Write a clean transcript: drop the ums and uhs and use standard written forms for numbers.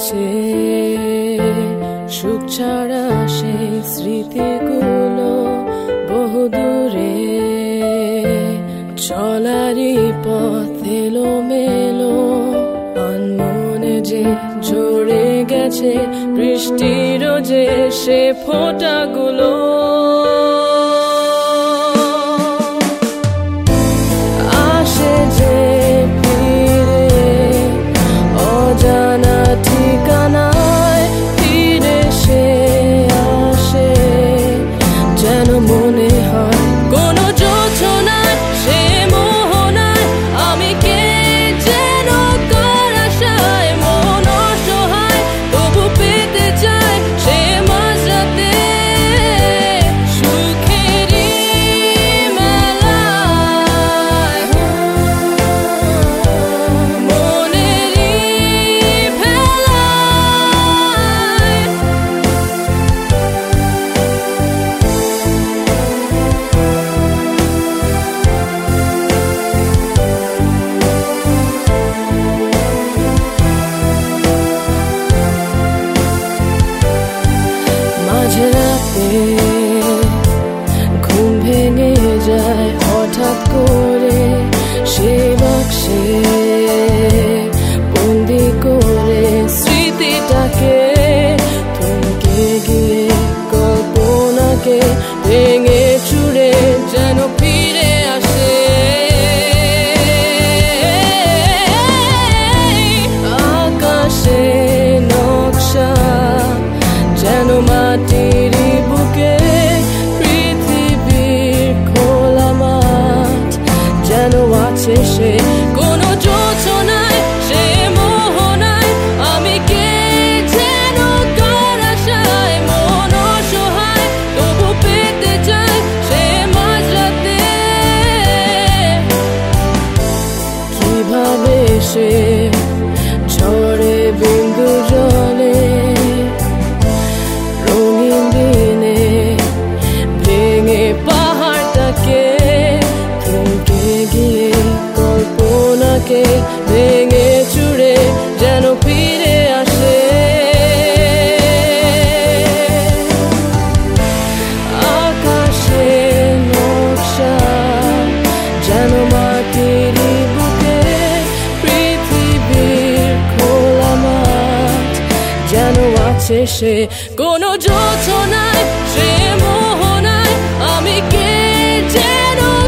আছে সুখ ছাড়া সেই স্মৃতিগুলো বহু দূরে চলারই পথ এলোমেলো আনমনে যে ঝরে গেছে বৃষ্টির যে সে ফোঁটাগুলো আসে যে ফিরে অজানা ঠিকানায় ফিরে সে আসে যেন মনে হয় কোনো জোছনায় সে মোহনায় আমি কে যেন কার আশায় মন অসহায় তবু পেতে চায় সে মাঝরাতে সুখেরই মেলায় মনেরই ভেলায় মাঝরাতে ঘুম ভেঙে যায় হঠাৎ করে সে বাক্সে বন্দি করে স্মৃতিটাকে থমকে গিয়ে কল্পনাকে ভেঙে চুরে যেন ফিরে আসে আকাশে নকশা যেন মাটির বুকে পৃথিবীর খোলা মাঠ যেন আছে সে কোনো জোছনায় সে মোহনায় আমি কে যেন কার আশায় মন অসহায় তবু পেতে চায় সে মাঝরাতে কিভাবে সে ঝরে বিন্দু জলে রঙিন দিনে ভেঙে পাহাড়টাকে থমকে গিয়ে কল্পনাকে ভেঙে চুরে যেন ফিরে আসে আকাশে নকশা যেন মাটির বুকে পৃথিবীর খোলা মাঠ যেন আছে সে কোনো জোছনায় সে মোহনায় আমি কে যেন